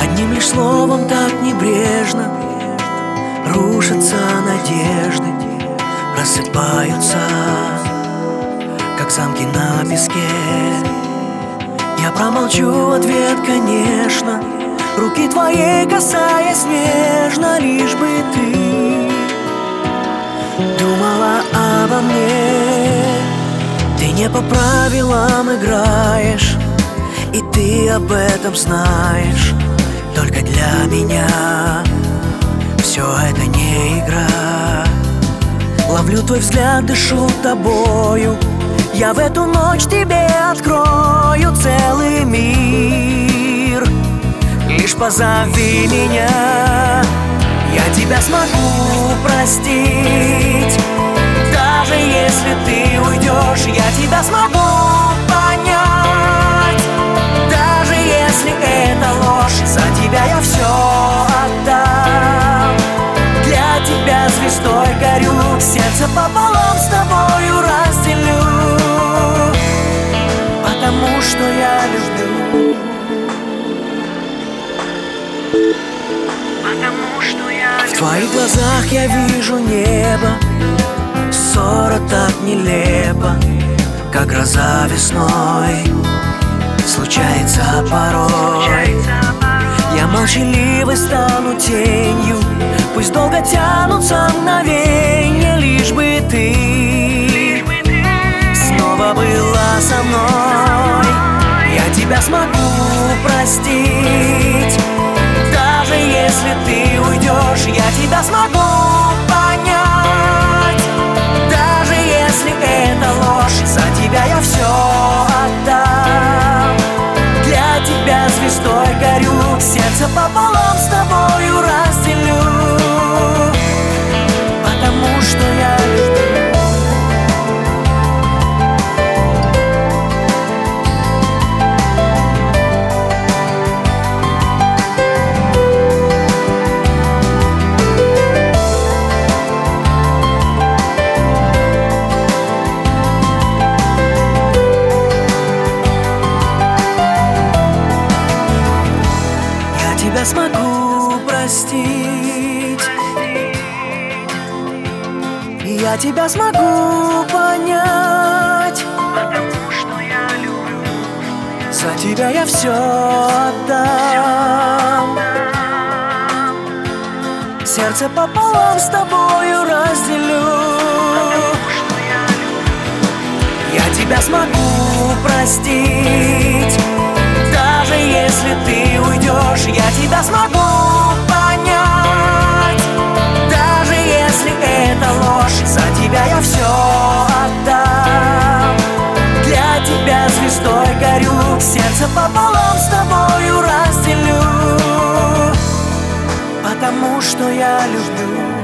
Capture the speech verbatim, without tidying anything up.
Одним лишь словом так небрежно рушатся надежды, рассыпаются, как замки на песке. Я промолчу ответ, конечно, руки твоей касаясь нежно, лишь бы ты думала обо мне. Ты не по правилам играешь, и ты об этом знаешь. Только для меня все это не игра. Ловлю твой взгляд, дышу тобою. Я в эту ночь тебе открою целый мир. Лишь позови меня, я тебя смогу простить. Даже если ты уйдешь, я тебя смогу понять. Даже если это ложь, за тебя я все отдам. Для тебя звездой горю, сердце пополам с тобою разделю. Потому что я люблю. Потому что я люблю. В твоих глазах я вижу небо. Ссора так нелепо, как гроза весной. Случается порой. Я молчаливой стану тенью. Пусть долго тянутся мгновенья, лишь бы ты снова была со мной. Я тебя смогу простить. Даже если ты уйдешь, я тебя смогу понять. Даже если это ложь, за тебя я все отдам. Для тебя звездой горю, сердце пополам с тобою разделю. Потому что я люблю. Я смогу простить, я тебя смогу понять. Потому что я люблю. За тебя я все отдам. Сердце пополам с тобою разделю. Я тебя смогу простить. Даже если ты уйдешь, я тебя смогу понять. Даже если это ложь, за тебя я все отдам. Для тебя звездой горю, сердце пополам с тобою разделю. Потому что я люблю.